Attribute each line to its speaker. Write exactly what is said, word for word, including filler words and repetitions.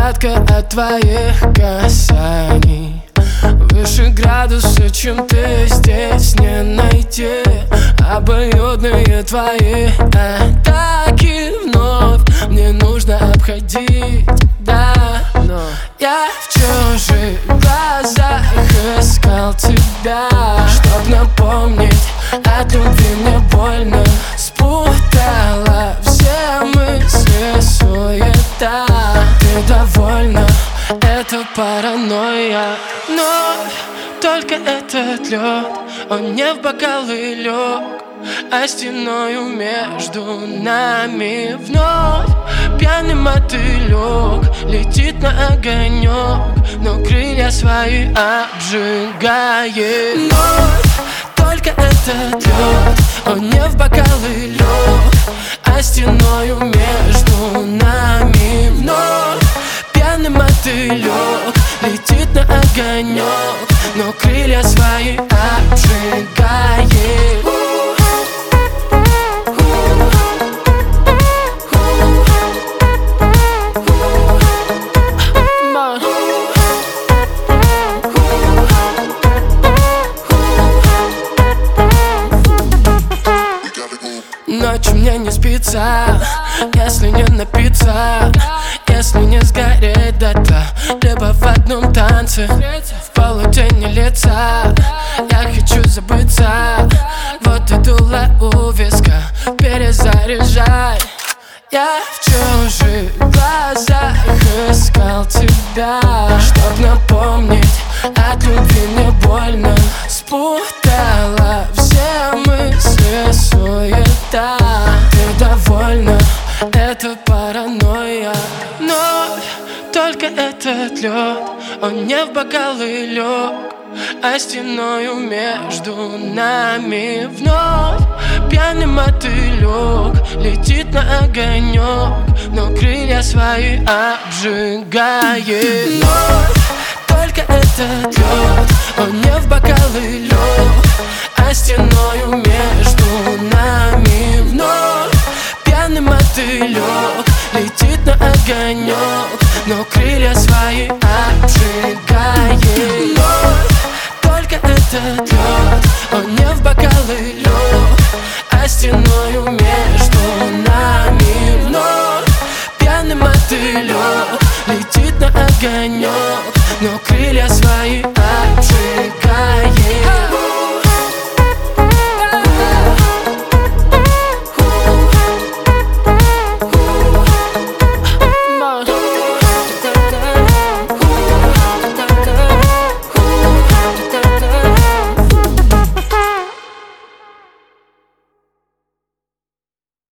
Speaker 1: сладко от твоих касаний. Выше градуса, чем ты, здесь не найти. Обоюдные твои атаки вновь мне нужно обходить, да. Но я в чужих глазах искал тебя, чтоб напомнить, от любви мне больно. Спутала все мысли суета. Ты довольна, это паранойя. Но только этот лед, он не в бокалы лег, а стеною между нами вновь пьяный мотылек летит на огонек, но крылья свои обжигает. Вновь только этот лед, он не в бокалы лег, а стеною между нами вновь пьяный мотылек летит на огонек, но крылья свои обжигает. Ночью мне не спится, если не напиться, если не сгореть дотла, либо в одном танце, в полутени лица. Я хочу забыться, вот и дуло у виска, перезаряжай. Я в чужих глазах искал тебя, чтоб напомнить, от любви мне больно. Спутала все мысли суета. Ты довольна, это паранойя. Но только этот лед, он не в бокалы лег, а стеною между нами вновь пьяный мотылек летит на огонек, но крылья свои обжигает. Вновь только этот лед, он не в бокалы лег, а стеною между нами вновь пьяный мотылек летит на огонек, но крылья свои обжигает. Вновь только этот лед, он не в бокалы лег, а стеною между нами вновь пьяный мотылек летит на огонек, но крылья свои обжигает.